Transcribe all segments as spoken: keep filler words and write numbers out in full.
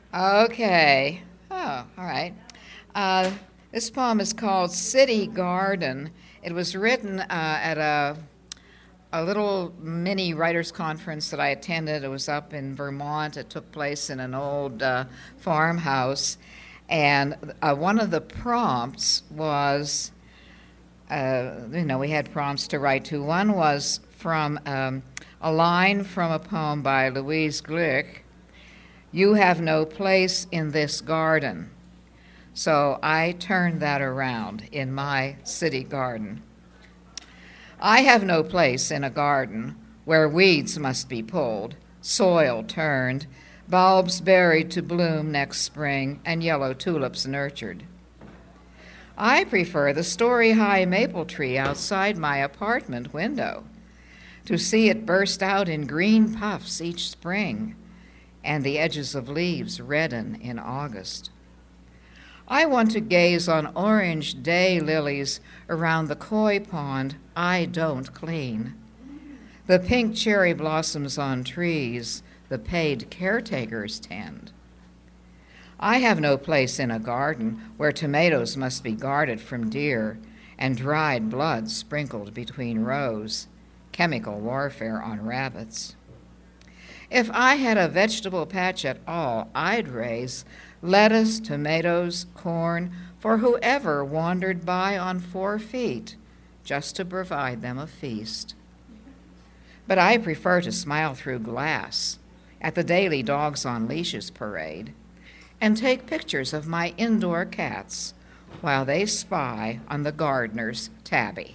Okay. Oh, all right. Uh, this poem is called City Garden. It was written uh, at a, a little mini writers' conference that I attended. It was up in Vermont. It took place in an old uh, farmhouse. And uh, one of the prompts was, uh, you know, we had prompts to write to. One was from um, a line from a poem by Louise Glück. You have no place in this garden. So I turned that around in my city garden. I have no place in a garden where weeds must be pulled, soil turned, bulbs buried to bloom next spring, and yellow tulips nurtured. I prefer the story-high maple tree outside my apartment window, to see it burst out in green puffs each spring, and the edges of leaves redden in August. I want to gaze on orange day lilies around the koi pond I don't clean, the pink cherry blossoms on trees the paid caretakers tend. I have no place in a garden where tomatoes must be guarded from deer and dried blood sprinkled between rows, chemical warfare on rabbits. If I had a vegetable patch at all, I'd raise lettuce, tomatoes, corn for whoever wandered by on four feet, just to provide them a feast. But I prefer to smile through glass at the daily dogs on leashes parade and take pictures of my indoor cats while they spy on the gardener's tabby.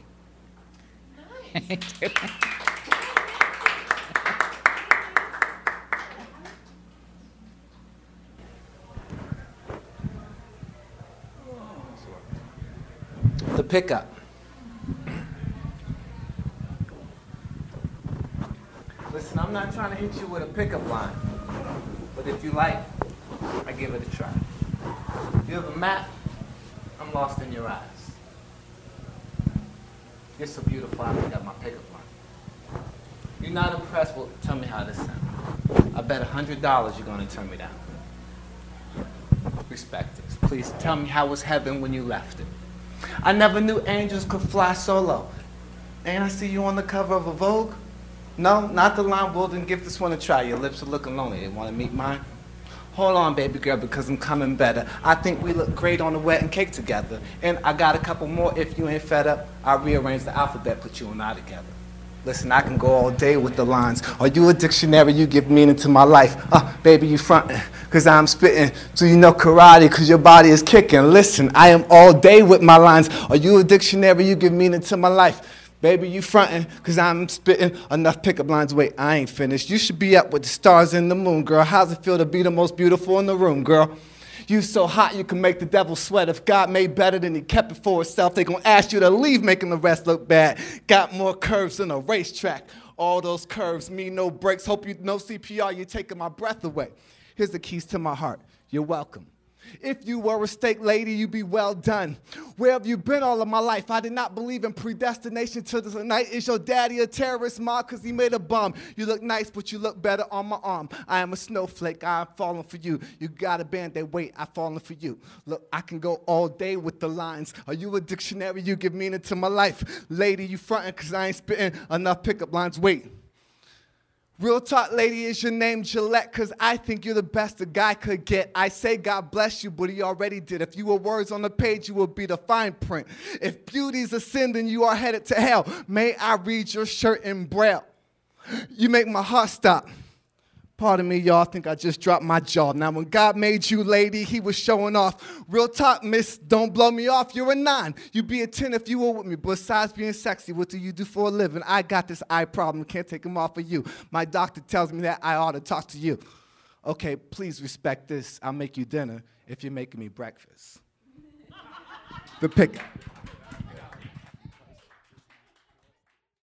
Nice. The pickup. Listen, I'm not trying to hit you with a pickup line, but if you like, I give it a try. You have a map, I'm lost in your eyes. You're so beautiful, I forgot my pickup line. You're not impressed? Well, tell me how this sounds. I bet a hundred dollars you're gonna turn me down. Respect this. Please tell me how was heaven when you left it. I never knew angels could fly solo. And I see you on the cover of a Vogue? No, not the line. Well, then give this one a try. Your lips are looking lonely. You want to meet mine? Hold on, baby girl, because I'm coming better. I think we look great on the wedding cake together. And I got a couple more if you ain't fed up. I'll rearrange the alphabet, put you and I together. Listen, I can go all day with the lines. Are you a dictionary? You give meaning to my life. Uh, baby, you frontin', cause I'm spittin'. So you know karate, cause your body is kicking. Listen, I am all day with my lines. Are you a dictionary? You give meaning to my life. Baby, you frontin', cause I'm spittin' enough pickup lines. Wait, I ain't finished. You should be up with the stars and the moon, girl. How's it feel to be the most beautiful in the room, girl? You so hot you can make the devil sweat. If God made better than he kept it for himself, they gonna ask you to leave making the rest look bad. Got more curves than a racetrack. All those curves mean no brakes. Hope you know C P R, you're taking my breath away. Here's the keys to my heart. You're welcome. If you were a steak lady, you'd be well done. Where have you been all of my life? I did not believe in predestination till tonight. Is your daddy a terrorist, ma? Because he made a bum. You look nice, but you look better on my arm. I am a snowflake. I'm falling for you. You got a band-aid. Wait, I'm falling for you. Look, I can go all day with the lines. Are you a dictionary? You give meaning to my life. Lady, you frontin' because I ain't spitting enough pickup lines. Wait. Real talk, lady, is your name Gillette? Because I think you're the best a guy could get. I say God bless you, but he already did. If you were words on the page, you would be the fine print. If beauty's a sin, then you are headed to hell. May I read your shirt in braille? You make my heart stop. Pardon me, y'all, I think I just dropped my jaw. Now, when God made you, lady, he was showing off. Real talk, miss, don't blow me off. You're a nine. You'd be a ten if you were with me. Besides being sexy, what do you do for a living? I got this eye problem. Can't take them off of you. My doctor tells me that I ought to talk to you. Okay, please respect this. I'll make you dinner if you're making me breakfast. The pickup.